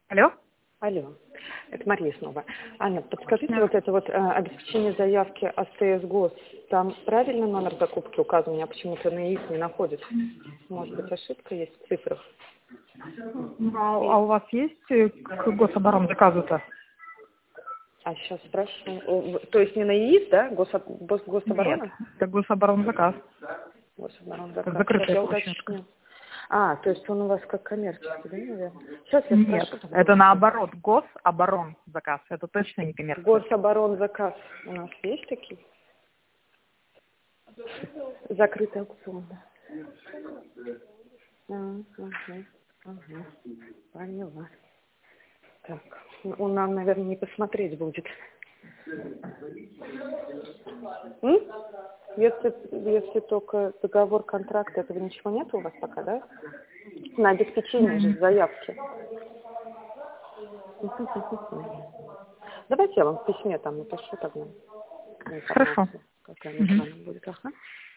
Алло? Алло, это Мария снова. Аня, подскажите, вот это вот обеспечение заявки АСТС ГОС, там правильно номер закупки указан? У меня почему-то на ИИС не находит. Может быть, ошибка есть в цифрах? А у вас есть к гособоронзаказу-то? А сейчас спрашиваю. То есть не на ИИС, да? Нет, Гособорона? это гособоронзаказ. Как Гособоронзаказ. Сейчас закрытая я площадка. уточню. То есть он у вас как коммерческий, да, наверное? Сейчас я Нет, спрошу. это наоборот, гособоронзаказ. Это точно не коммерция. Гособоронзаказ у нас есть такие? Закрытый аукцион, да. Ага. Поняла. Так, он нам, наверное, не посмотреть будет. Если только договор, контракт, этого ничего нет у вас пока, да? На обеспечение же заявки. Давайте я вам в письме там напишу тогда. Хорошо. Какая информация будет. Ага.